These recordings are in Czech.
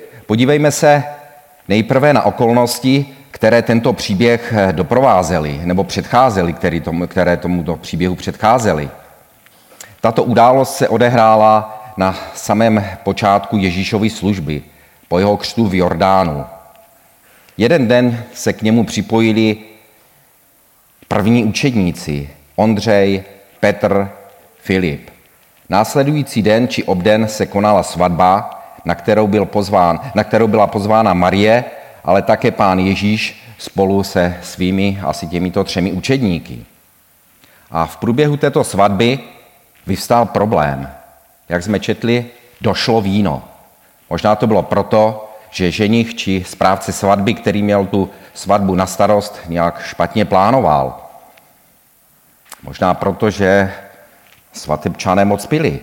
Podívejme se nejprve na okolnosti, které tento příběh doprovázely nebo předcházely, které tomuto příběhu předcházely. Tato událost se odehrála na samém počátku Ježíšovy služby, po jeho křtu v Jordánu. Jeden den se k němu připojili první učedníci, Ondřej, Petr, Filip. Následující den či obden se konala svatba, na kterou byla pozvána Marie, ale také Pán Ježíš spolu se svými asi těmito 3 učedníky. A v průběhu této svatby vyvstal problém. Jak jsme četli, došlo víno. Možná to bylo proto, že ženich či správce svatby, který měl tu svatbu na starost, nějak špatně plánoval. Možná proto, že svatebčané moc pili.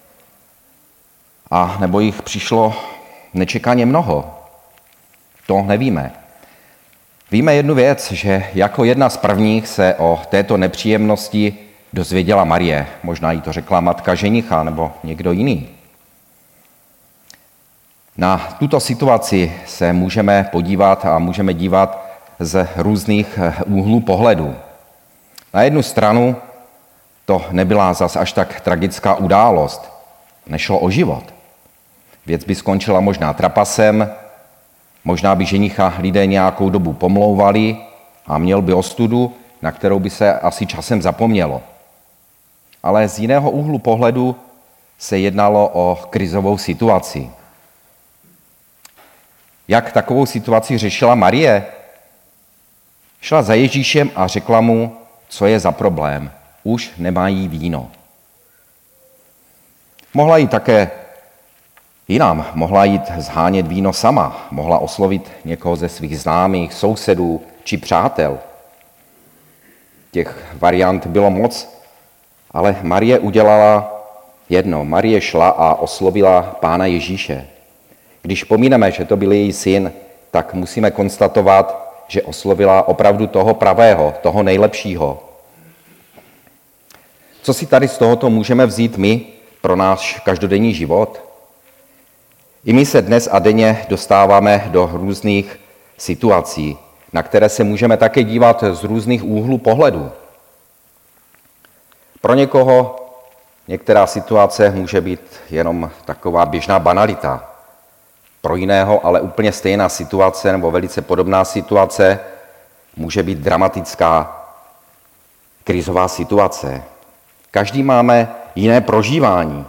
A nebo jich přišlo nečekaně mnoho. To nevíme. Víme jednu věc, že jako jedna z prvních se o této nepříjemnosti dozvěděla Marie. Možná jí to řekla matka ženicha nebo někdo jiný. Na tuto situaci se můžeme podívat a můžeme dívat z různých úhlů pohledu. Na jednu stranu to nebyla zas až tak tragická událost. Nešlo o život. Věc by skončila možná trapasem, možná by ženicha lidé nějakou dobu pomlouvali a měl by ostudu, na kterou by se asi časem zapomnělo. Ale z jiného úhlu pohledu se jednalo o krizovou situaci. Jak takovou situaci řešila Marie? Šla za Ježíšem a řekla mu, co je za problém. Už nemají víno. Mohla jít také jinam. Mohla jít zhánět víno sama. Mohla oslovit někoho ze svých známých, sousedů či přátel. Těch variant bylo moc, ale Marie udělala jedno. Marie šla a oslovila Pána Ježíše. Když pomíneme, že to byl její syn, tak musíme konstatovat, že oslovila opravdu toho pravého, toho nejlepšího. Co si tady z tohoto můžeme vzít my pro náš každodenní život? I my se dnes a denně dostáváme do různých situací, na které se můžeme také dívat z různých úhlů pohledu. Pro někoho některá situace může být jenom taková běžná banalita. Pro jiného ale úplně stejná situace nebo velice podobná situace může být dramatická krizová situace. Každý máme jiné prožívání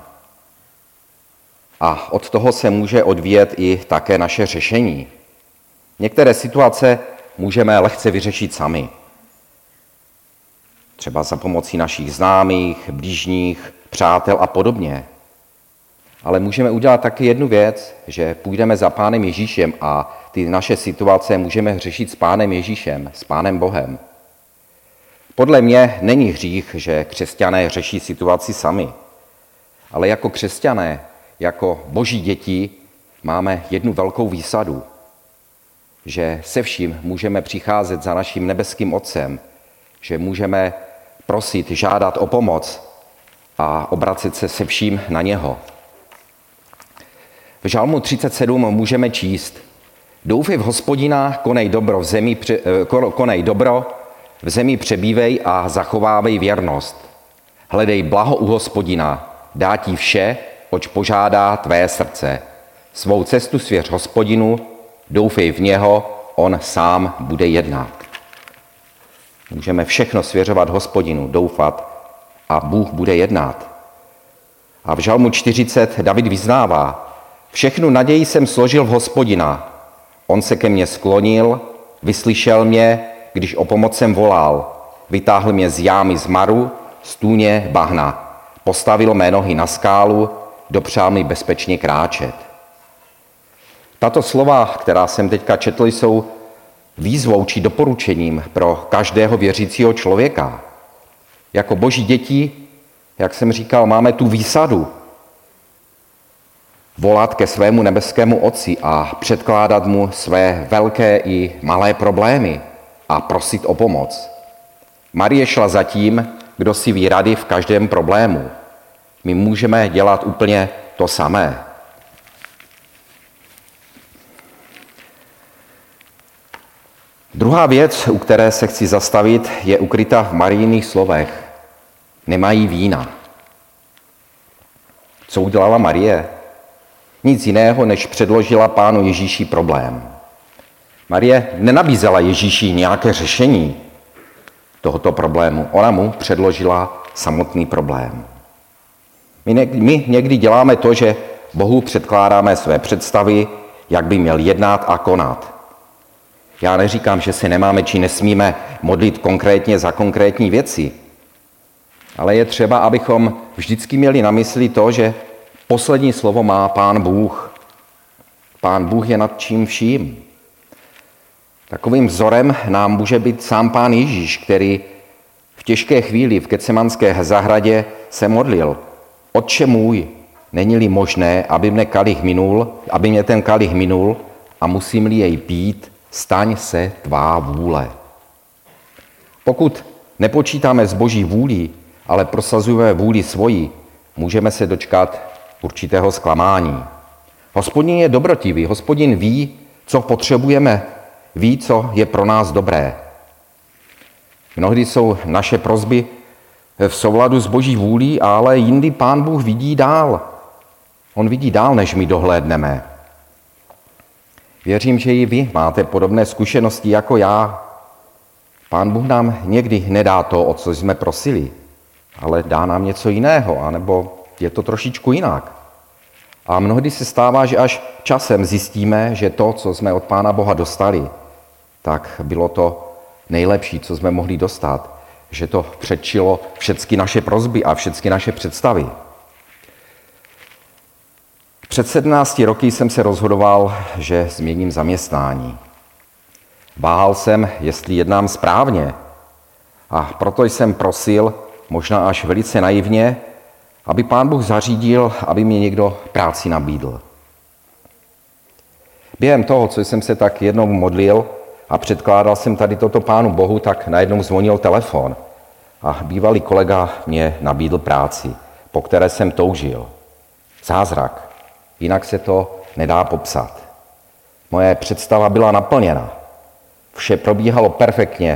a od toho se může odvíjet i také naše řešení. Některé situace můžeme lehce vyřešit sami. Třeba za pomocí našich známých, blížních, přátel a podobně. Ale můžeme udělat taky jednu věc, že půjdeme za Pánem Ježíšem a ty naše situace můžeme řešit s Pánem Ježíšem, s Pánem Bohem. Podle mě není hřích, že křesťané řeší situaci sami. Ale jako křesťané, jako boží děti, máme jednu velkou výsadu, že se vším můžeme přicházet za naším nebeským Otcem, že můžeme prosit, žádat o pomoc a obracet se vším na něho. V Žalmu 37 můžeme číst: Doufej v Hospodina, konej dobro, v zemi přebývej a zachovávej věrnost. Hledej blaho u Hospodina, dá ti vše, oč požádá tvé srdce. Svou cestu svěř Hospodinu, doufej v něho, on sám bude jednat. Můžeme všechno svěřovat Hospodinu, doufat a Bůh bude jednat. A v Žalmu 40 David vyznává: Všechnu naději jsem složil v Hospodina. On se ke mně sklonil, vyslyšel mě, když o pomoc jsem volal. Vytáhl mě z jámy zmaru, z tůně bahna. Postavil mé nohy na skálu, dopřál mi bezpečně kráčet. Tato slova, která jsem teďka četl, jsou výzvou či doporučením pro každého věřícího člověka. Jako boží děti, jak jsem říkal, máme tu výsadu volat ke svému nebeskému Otci a předkládat mu své velké i malé problémy a prosit o pomoc. Marie šla za tím, kdo si ví rady v každém problému. My můžeme dělat úplně to samé. Druhá věc, u které se chci zastavit, je ukryta v Marijiných slovech. Nemají vína. Co udělala Marie? Nic jiného, než předložila Pánu Ježíši problém. Marie nenabízela Ježíši nějaké řešení tohoto problému. Ona mu předložila samotný problém. My někdy děláme to, že Bohu předkládáme své představy, jak by měl jednat a konat. Já neříkám, že se nemáme či nesmíme modlit konkrétně za konkrétní věci, ale je třeba, abychom vždycky měli na mysli to, že poslední slovo má Pán Bůh. Pán Bůh je nad čím vším. Takovým vzorem nám může být sám Pán Ježíš, který v těžké chvíli v Getsemanské zahradě se modlil. Otče můj, není-li možné, aby mě ten kalich minul a musím-li jej pít, staň se tvá vůle. Pokud nepočítáme s Boží vůlí, ale prosazujeme vůli svoji, můžeme se dočkat určitého zklamání. Hospodin je dobrotivý, Hospodin ví, co potřebujeme, ví, co je pro nás dobré. Mnohdy jsou naše prosby v souladu s Boží vůlí, ale jindy Pán Bůh vidí dál. On vidí dál, než my dohlédneme. Věřím, že i vy máte podobné zkušenosti jako já. Pán Bůh nám někdy nedá to, o co jsme prosili, ale dá nám něco jiného, anebo je to trošičku jinak. A mnohdy se stává, že až časem zjistíme, že to, co jsme od Pána Boha dostali, tak bylo to nejlepší, co jsme mohli dostat, že to předčilo všechny naše prosby a všechny naše představy. Před 17 roky jsem se rozhodoval, že změním zaměstnání. Váhal jsem, jestli jednám správně, a proto jsem prosil, možná až velice naivně, aby Pán Bůh zařídil, aby mě někdo práci nabídl. Během toho, co jsem se tak jednou modlil a předkládal jsem tady toto Pánu Bohu, tak najednou zvonil telefon a bývalý kolega mě nabídl práci, po které jsem toužil. Zázrak. Jinak se to nedá popsat. Moje představa byla naplněna. Vše probíhalo perfektně,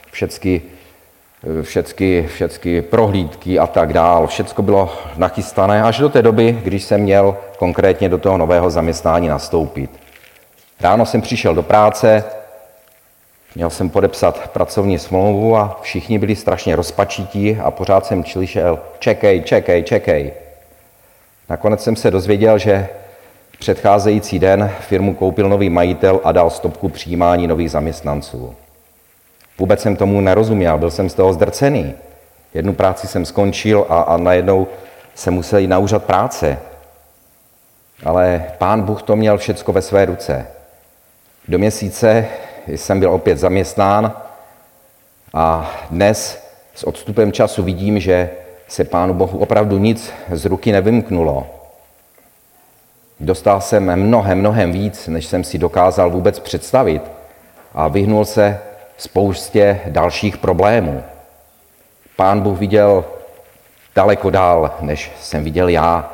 všechny prohlídky a tak dál. Všecko bylo nachystané až do té doby, když jsem měl konkrétně do toho nového zaměstnání nastoupit. Ráno jsem přišel do práce, měl jsem podepsat pracovní smlouvu a všichni byli strašně rozpačití a pořád jsem slyšel čekej. Nakonec jsem se dozvěděl, že předcházející den firmu koupil nový majitel a dal stopku přijímání nových zaměstnanců. Vůbec jsem tomu nerozuměl, byl jsem z toho zdrcený. Jednu práci jsem skončil a najednou jsem musel jít na úřad práce. Ale Pán Bůh to měl všecko ve své ruce. Do měsíce jsem byl opět zaměstnán a dnes s odstupem času vidím, že se Pánu Bohu opravdu nic z ruky nevymknulo. Dostal jsem mnohem víc, než jsem si dokázal vůbec představit a vyhnul se spoustě dalších problémů. Pán Bůh viděl daleko dál, než jsem viděl já.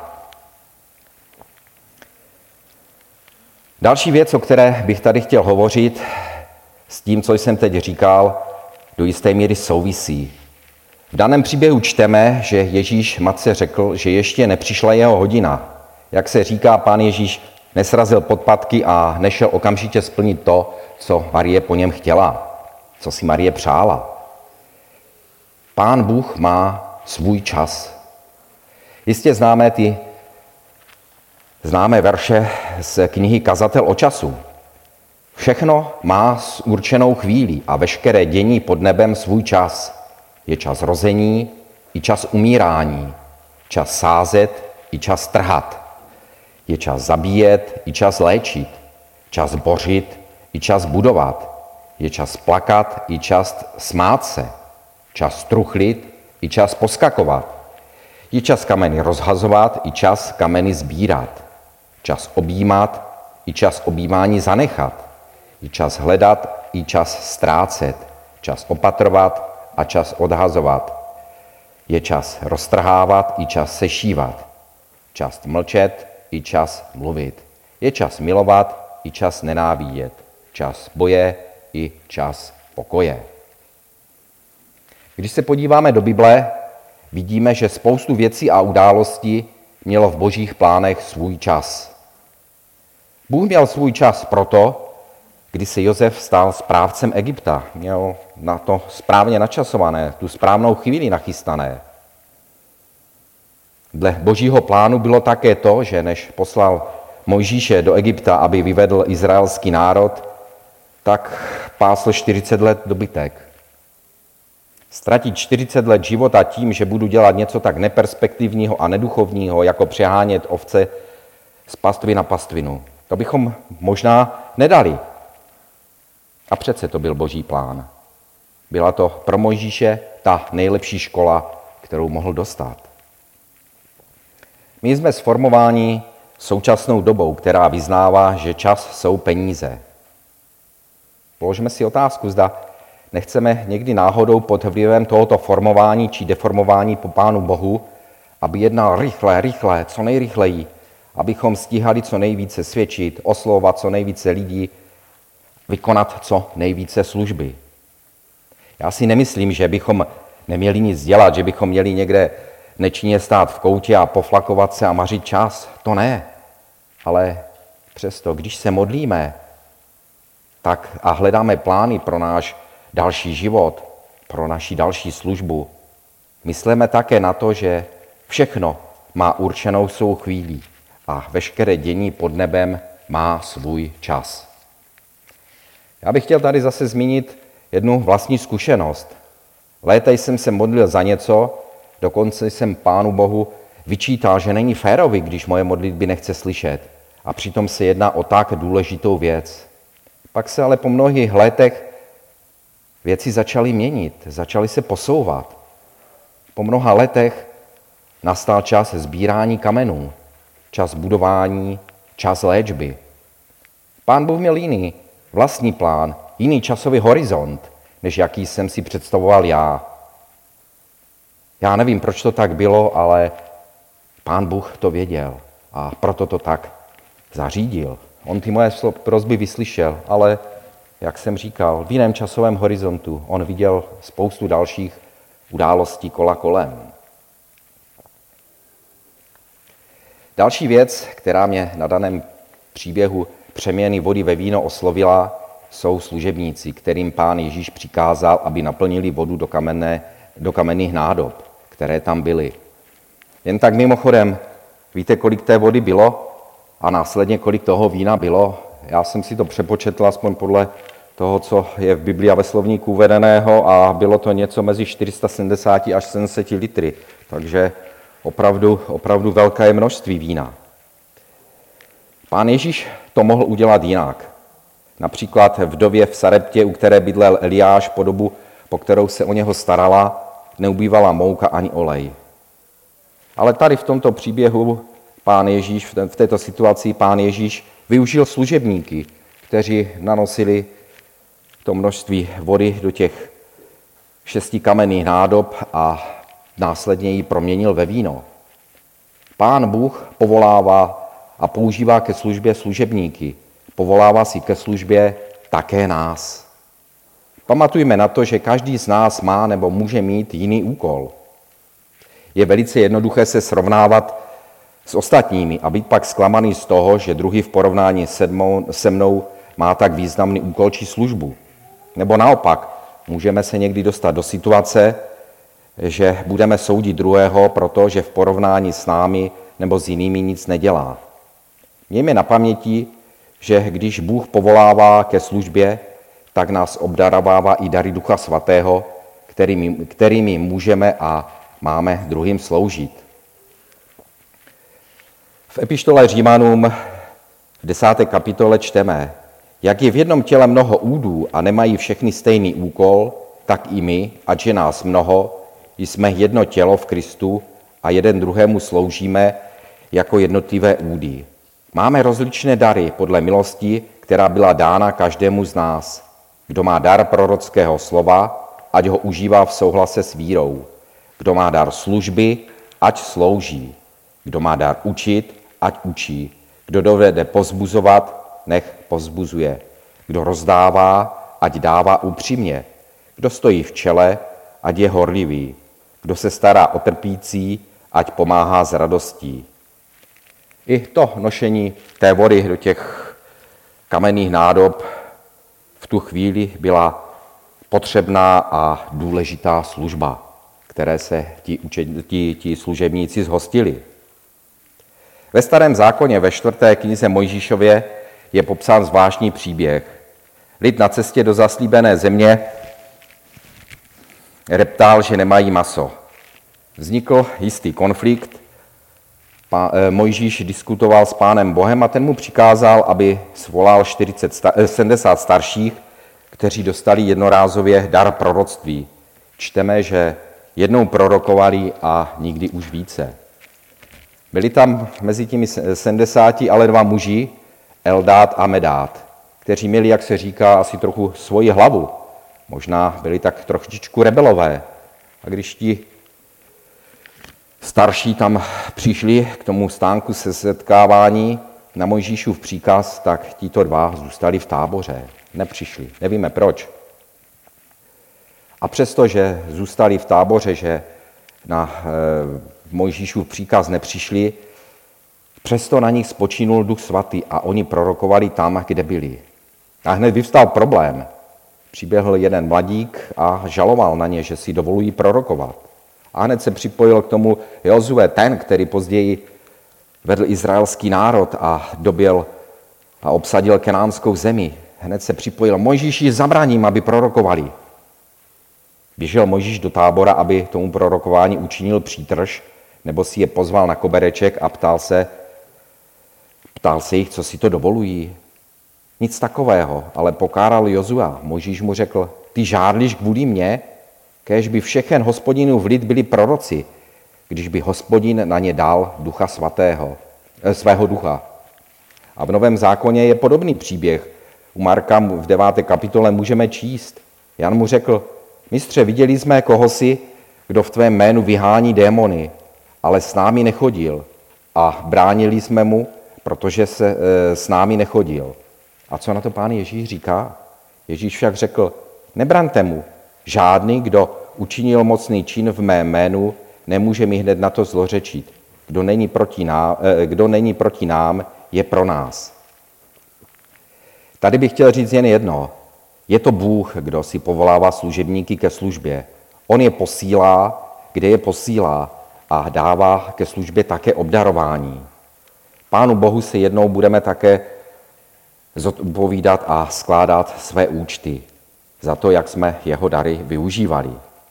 Další věc, o které bych tady chtěl hovořit, s tím, co jsem teď říkal, do jisté míry souvisí. V daném příběhu čteme, že Ježíš matce řekl, že ještě nepřišla jeho hodina. Jak se říká, Pán Ježíš nesrazil podpatky a nešel okamžitě splnit to, co Marie po něm chtěla, co si Marie přála. Pán Bůh má svůj čas. Jistě známe verše z knihy Kazatel o času. Všechno má určenou chvíli a veškeré dění pod nebem svůj čas. Je čas rození i čas umírání, čas sázet i čas trhat. Je čas zabíjet i čas léčit, čas bořit i čas budovat. Je čas plakat i čas smát se, čas truchlit i čas poskakovat. Je čas kameny rozhazovat i čas kameny sbírat. Čas objímat i čas objímání zanechat. Je čas hledat i čas ztrácet. Čas opatrovat a čas odhazovat. Je čas roztrhávat i čas sešívat. Čas mlčet i čas mluvit. Je čas milovat i čas nenávidět. Čas boje i čas pokoje. Když se podíváme do Bible, vidíme, že spoustu věcí a událostí mělo v božích plánech svůj čas. Bůh měl svůj čas proto, kdy se Josef stal správcem Egypta. Měl na to správně načasované, tu správnou chvíli nachystané. Dle božího plánu bylo také to, že než poslal Mojžíše do Egypta, aby vyvedl izraelský národ, tak pásl 40 let dobytek. Ztratit 40 let života tím, že budu dělat něco tak neperspektivního a neduchovního, jako přehánět ovce z pastvy na pastvinu. To bychom možná nedali. A přece to byl boží plán. Byla to pro Mojžíše ta nejlepší škola, kterou mohl dostat. My jsme sformováni současnou dobou, která vyznává, že čas jsou peníze. Položme si otázku, zda nechceme někdy náhodou pod vlivem tohoto formování či deformování po Pánu Bohu, aby jednal rychle, co nejrychleji, abychom stíhali co nejvíce svědčit, oslovovat co nejvíce lidí, vykonat co nejvíce služby. Já si nemyslím, že bychom neměli nic dělat, že bychom měli někde nečinně stát v koutě a poflakovat se a mařit čas. To ne. Ale přesto, když se modlíme tak a hledáme plány pro náš další život, pro naši další službu, myslíme také na to, že všechno má určenou svou chvíli a veškeré dění pod nebem má svůj čas. Já bych chtěl tady zase zmínit jednu vlastní zkušenost. Léta jsem se modlil za něco, dokonce jsem Pánu Bohu vyčítal, že není férový, když moje modlitby nechce slyšet. A přitom se jedná o tak důležitou věc. Pak se ale po mnohých letech věci začaly měnit, začaly se posouvat. Po mnoha letech nastal čas sbírání kamenů, čas budování, čas léčby. Pán Bůh měl jiný vlastní plán, jiný časový horizont, než jaký jsem si představoval já. Já nevím, proč to tak bylo, ale Pán Bůh to věděl a proto to tak zařídil. On ty moje prosby vyslyšel, ale, jak jsem říkal, v jiném časovém horizontu. On viděl spoustu dalších událostí kolem. Další věc, která mě na daném příběhu přeměny vody ve víno oslovila, jsou služebníci, kterým Pán Ježíš přikázal, aby naplnili vodu do kamenných nádob, které tam byly. Jen tak mimochodem, víte, kolik té vody bylo a následně kolik toho vína bylo? Já jsem si to přepočetl aspoň podle toho, co je v Biblii a ve slovníku uvedeného, a bylo to něco mezi 470 až 700 litry. Takže opravdu velké množství vína. Pán Ježíš to mohl udělat jinak. Například vdově v Sareptě, u které bydlel Eliáš po dobu, po kterou se o něho starala, neubývala mouka ani olej. Ale tady v tomto příběhu Pán Ježíš, v této situaci Pán Ježíš využil služebníky, kteří nanosili to množství vody do těch 6 kamenných nádob a následně ji proměnil ve víno. Pán Bůh povolává a používá ke službě služebníky. Povolává si ke službě také nás. Pamatujme na to, že každý z nás má nebo může mít jiný úkol. Je velice jednoduché se srovnávat s ostatními a být pak zklamaný z toho, že druhý v porovnání se mnou má tak významný úkol či službu. Nebo naopak, můžeme se někdy dostat do situace, že budeme soudit druhého, protože v porovnání s námi nebo s jinými nic nedělá. Mějme na paměti, že když Bůh povolává ke službě, tak nás obdarovává i dary Ducha Svatého, kterými můžeme a máme druhým sloužit. V epištole Římanům v 10. kapitole čteme: jak je v jednom těle mnoho údů a nemají všechny stejný úkol, tak i my, ať je nás mnoho, jsme jedno tělo v Kristu a jeden druhému sloužíme jako jednotlivé údy. Máme rozličné dary podle milosti, která byla dána každému z nás. Kdo má dar prorockého slova, ať ho užívá v souhlase s vírou. Kdo má dar služby, ať slouží. Kdo má dar učit, ať učí. Kdo dovede povzbuzovat, nech povzbuzuje. Kdo rozdává, ať dává upřímně. Kdo stojí v čele, ať je horlivý. Kdo se stará o trpící, ať pomáhá s radostí. I to nošení té vody do těch kamenných nádob v tu chvíli byla potřebná a důležitá služba, které se ti služebníci zhostili. Ve Starém zákoně ve 4. knize Mojžíšově je popsán zvláštní příběh. Lid na cestě do zaslíbené země reptal, že nemají maso. Vznikl jistý konflikt. Mojžíš diskutoval s Pánem Bohem a ten mu přikázal, aby svolal 70 starších, kteří dostali jednorázově dar proroctví. Čteme, že jednou prorokovali a nikdy už více. Byli tam mezi těmi 70 ale 2 muži, Eldad a Medad, kteří měli, jak se říká, asi trochu svoji hlavu. Možná byli tak trošičku rebelové. A když ti starší tam přišli k tomu stánku se setkávání na Mojžíšův příkaz, tak tito 2 zůstali v táboře. Nepřišli. Nevíme proč. A přesto, že zůstali v táboře, že na Mojžíšův příkaz nepřišli, přesto na nich spočinul Duch Svatý a oni prorokovali tam, kde byli. A hned vyvstal problém. Přiběhl jeden mladík a žaloval na ně, že si dovolují prorokovat. A hned se připojil k tomu Jozue, ten, který později vedl izraelský národ a dobyl a obsadil kenánskou zemi. Hned se připojil: Mojžíši, zabráním, aby prorokovali. Běžel Mojžíš do tábora, aby tomu prorokování učinil přítrž, nebo si je pozval na kobereček a ptal se jich, co si to dovolují. Nic takového, ale pokáral Jozua. Mojžíš mu řekl: ty žárlíš kvůli mně, kéž by všechen Hospodinův lid byli proroci, když by Hospodin na ně dal ducha svého ducha. A v Novém zákoně je podobný příběh. U Marka v 9. kapitole můžeme číst. Jan mu řekl: mistře, viděli jsme kohosi, kdo v tvém jménu vyhání démony, ale s námi nechodil. A bránili jsme mu, protože se s námi nechodil. A co na to Pán Ježíš říká? Ježíš však řekl: nebraňte mu. Žádný, kdo učinil mocný čin v mém jménu, nemůže mi hned na to zlořečit. Kdo není proti nám, je pro nás. Tady bych chtěl říct jen jedno. Je to Bůh, kdo si povolává služebníky ke službě. On je posílá, kde je posílá, a dává ke službě také obdarování. Pánu Bohu se jednou budeme také zodpovídat a skládat své účty za to, jak jsme jeho dary využívali.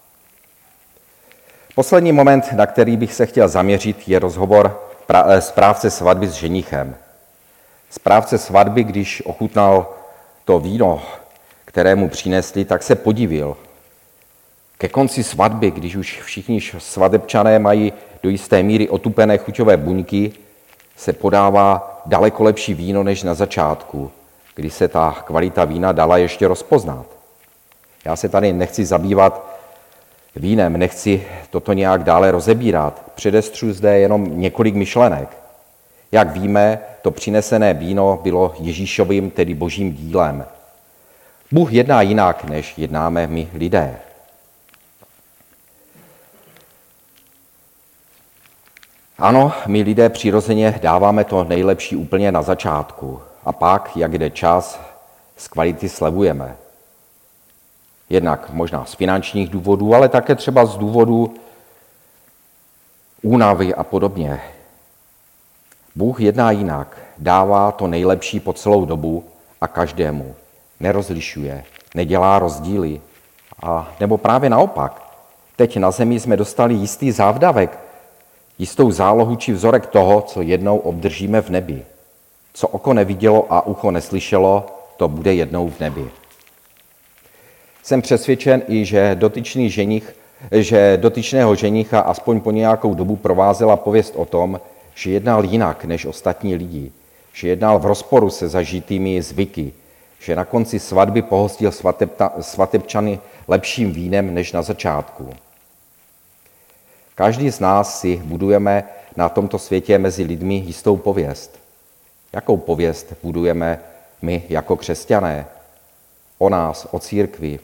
Poslední moment, na který bych se chtěl zaměřit, je rozhovor správce svatby s ženichem. Správce svatby, když ochutnal to víno, které mu přinesli, tak se podivil. Ke konci svatby, když už všichni svatebčané mají do jisté míry otupené chuťové buňky, se podává daleko lepší víno než na začátku, kdy se ta kvalita vína dala ještě rozpoznat. Já se tady nechci zabývat vínem, nechci toto nějak dále rozebírat. Předestřu zde jenom několik myšlenek. Jak víme, to přinesené víno bylo Ježíšovým, tedy Božím dílem. Bůh jedná jinak, než jednáme my lidé. Ano, my lidé přirozeně dáváme to nejlepší úplně na začátku a pak, jak jde čas, z kvality slevujeme. Jednak možná z finančních důvodů, ale také třeba z důvodů únavy a podobně. Bůh jedná jinak, dává to nejlepší po celou dobu a každému. Nerozlišuje, nedělá rozdíly. A nebo právě naopak, teď na zemi jsme dostali jistý závdavek, jistou zálohu či vzorek toho, co jednou obdržíme v nebi. Co oko nevidělo a ucho neslyšelo, to bude jednou v nebi. Jsem přesvědčen i, že dotyčného ženicha aspoň po nějakou dobu provázela pověst o tom, že jednal jinak než ostatní lidi, že jednal v rozporu se zažitými zvyky, že na konci svatby pohostil svatebčany lepším vínem než na začátku. Každý z nás si budujeme na tomto světě mezi lidmi jistou pověst. Jakou pověst budujeme my jako křesťané? o nás, o církvi.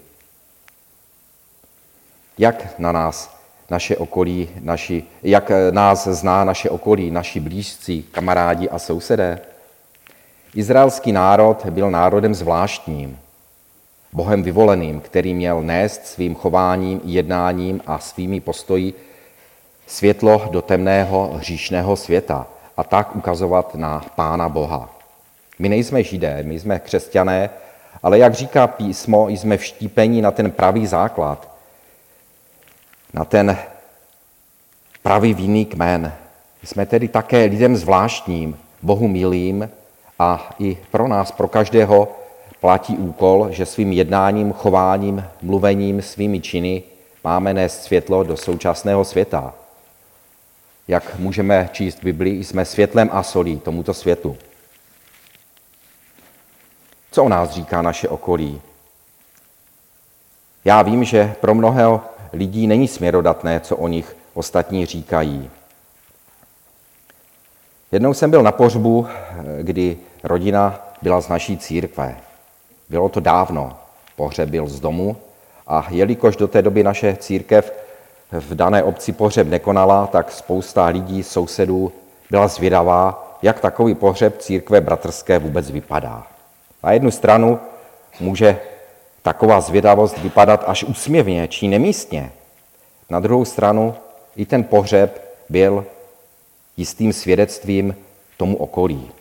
Jak na nás naše okolí, jak nás zná naše okolí, naši blízcí, kamarádi a sousedé? Izraelský národ byl národem zvláštním, Bohem vyvoleným, který měl nést svým chováním, jednáním a svými postoji světlo do temného hříšného světa a tak ukazovat na Pána Boha. My nejsme Židé, my jsme křesťané, ale jak říká písmo, jsme vštípeni na ten pravý základ, na ten pravý vinný kmen. Jsme tedy také lidem zvláštním, Bohu milým a i pro nás, pro každého platí úkol, že svým jednáním, chováním, mluvením, svými činy máme nést světlo do současného světa. Jak můžeme číst v Biblii, jsme světlem a solí tomuto světu. Co o nás říká naše okolí? Já vím, že pro mnoho lidí není směrodatné, co o nich ostatní říkají. Jednou jsem byl na pohřbu, kdy rodina byla z naší církve. Bylo to dávno, pohřeb byl z domu a jelikož do té doby naše církev v dané obci pohřeb nekonala, tak spousta lidí, sousedů byla zvědavá, jak takový pohřeb církve bratrské vůbec vypadá. Na jednu stranu může taková zvědavost vypadat až úsměvně či nemístně. Na druhou stranu i ten pohřeb byl jistým svědectvím tomu okolí.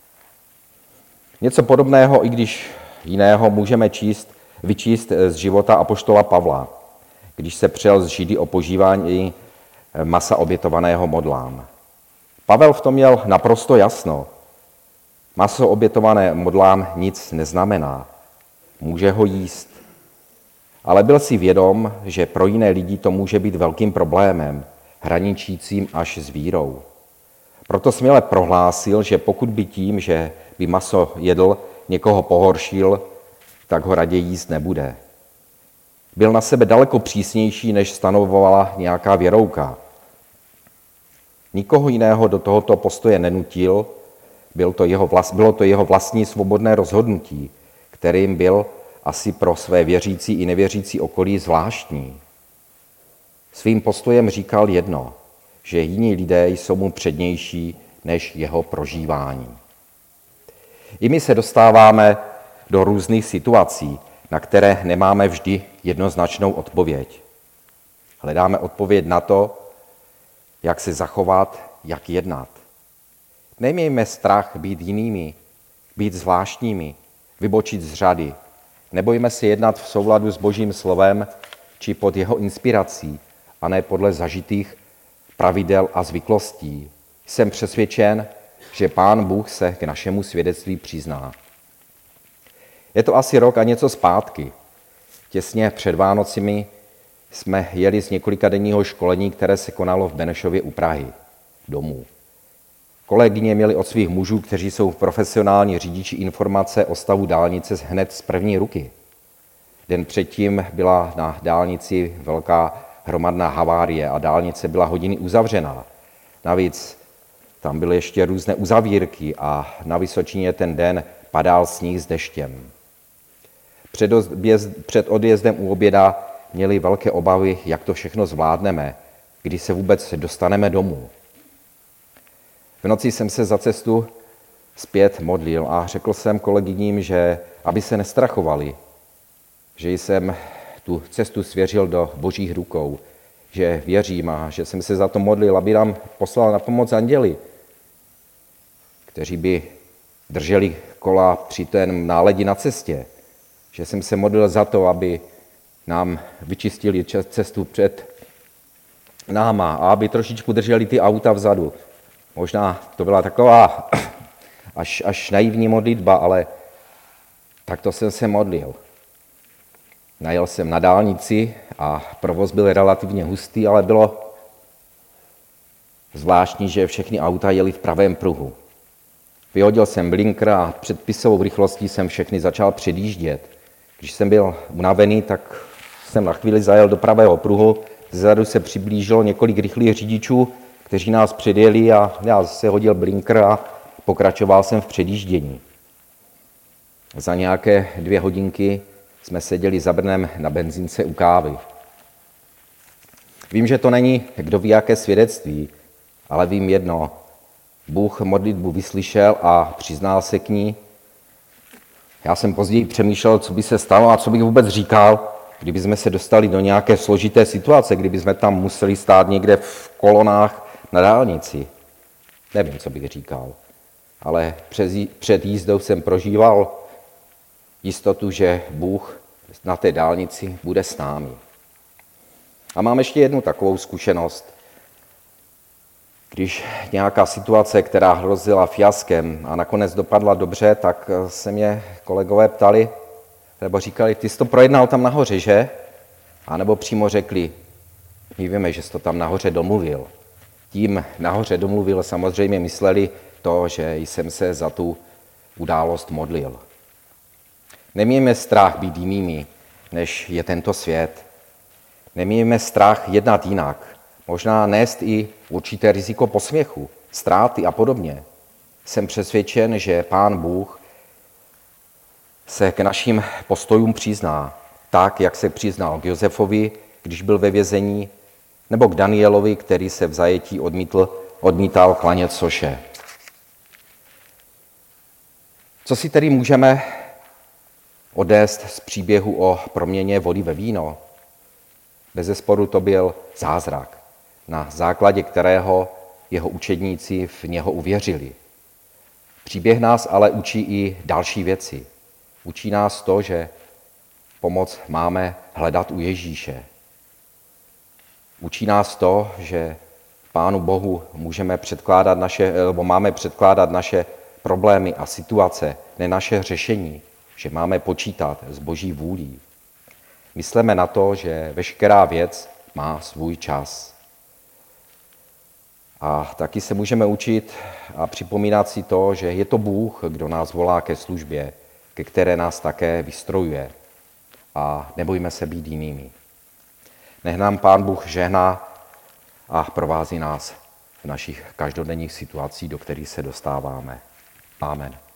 Něco podobného, i když jiného, můžeme vyčíst z života apoštola Pavla, když se přel z Židy o požívání masa obětovaného modlám. Pavel v tom měl naprosto jasno. Maso obětované modlám nic neznamená. Může ho jíst. Ale byl si vědom, že pro jiné lidi to může být velkým problémem, hraničícím až s vírou. Proto směle prohlásil, že pokud by tím, že by maso jedl, někoho pohoršil, tak ho raději jíst nebude. Byl na sebe daleko přísnější, než stanovovala nějaká věrouka. Nikoho jiného do tohoto postoje nenutil, bylo to jeho vlastní svobodné rozhodnutí, kterým byl asi pro své věřící i nevěřící okolí zvláštní. Svým postojem říkal jedno, že jiní lidé jsou mu přednější než jeho prožívání. I my se dostáváme do různých situací, na které nemáme vždy jednoznačnou odpověď. Hledáme odpověď na to, jak se zachovat, jak jednat. Nemějme strach být jinými, být zvláštními, vybočit z řady. Nebojme se jednat v souladu s Božím slovem či pod jeho inspirací, a ne podle zažitých pravidel a zvyklostí. Jsem přesvědčen, že Pán Bůh se k našemu svědectví přizná. Je to asi rok a něco zpátky. Těsně před Vánocemi jsme jeli z několikadenního školení, které se konalo v Benešově u Prahy, domů. Kolegyně měly od svých mužů, kteří jsou profesionální řidiči, informace o stavu dálnice hned z první ruky. Den předtím byla na dálnici velká hromadná havárie a dálnice byla hodiny uzavřená. Navíc tam byly ještě různé uzavírky a na Vysočině ten den padal sníh s deštěm. Před odjezdem u oběda měli velké obavy, jak to všechno zvládneme, když se vůbec dostaneme domů. V noci jsem se za cestu zpět modlil a řekl jsem kolegyním, že aby se nestrachovali, že jsem tu cestu svěřil do Božích rukou, že věřím a že jsem se za to modlil, aby nám poslal na pomoc anděli, kteří by drželi kola při ten náledi na cestě, že jsem se modlil za to, aby nám vyčistili cestu před náma a aby trošičku drželi ty auta vzadu. Možná to byla taková až naivní modlitba, ale takto jsem se modlil. Najel jsem na dálnici a provoz byl relativně hustý, ale bylo zvláštní, že všechny auta jeli v pravém pruhu. Vyhodil jsem blinker a předpisovou rychlostí jsem všechny začal předjíždět. Když jsem byl unavený, tak jsem na chvíli zajel do pravého pruhu, zezadu se přiblížilo několik rychlých řidičů, kteří nás předjeli a já zase hodil blinker a pokračoval jsem v předjíždění. Za nějaké 2 hodinky jsme seděli za Brnem na benzínce u kávy. Vím, že to není kdo ví jaké svědectví, ale vím jedno. Bůh modlitbu vyslyšel a přiznal se k ní. Já jsem později přemýšlel, co by se stalo a co bych vůbec říkal, kdyby jsme se dostali do nějaké složité situace, kdyby jsme tam museli stát někde v kolonách na dálnici. Nevím, co bych říkal, ale před jízdou jsem prožíval jistotu, že Bůh na té dálnici bude s námi. A mám ještě jednu takovou zkušenost. Když nějaká situace, která hrozila fiaskem a nakonec dopadla dobře, tak se mě kolegové ptali, nebo říkali, ty jsi to projednal tam nahoře, že? A nebo přímo řekli, my víme, že jsi to tam nahoře domluvil. Tím nahoře domluvil samozřejmě mysleli to, že jsem se za tu událost modlil. Nemějme strach být jinými, než je tento svět. Nemějme strach jednat jinak. Možná nést i určité riziko posměchu, ztráty a podobně. Jsem přesvědčen, že Pán Bůh se k našim postojům přizná, tak, jak se přiznal k Josefovi, když byl ve vězení, nebo k Danielovi, který se v zajetí odmítal klanět soše. Co si tedy můžeme odnést z příběhu o proměně vody ve víno? Bezesporu to byl zázrak, na základě kterého jeho učedníci v něho uvěřili. Příběh nás ale učí i další věci. Učí nás to, že pomoc máme hledat u Ježíše. Učí nás to, že Pánu Bohu máme předkládat naše problémy a situace, ne naše řešení, že máme počítat s Boží vůlí. Myslíme na to, že veškerá věc má svůj čas. A taky se můžeme učit a připomínat si to, že je to Bůh, kdo nás volá ke službě, ke které nás také vystrojuje. A nebojme se být jinými. Nech nám Pán Bůh žehná a provází nás v našich každodenních situacích, do kterých se dostáváme. Amen.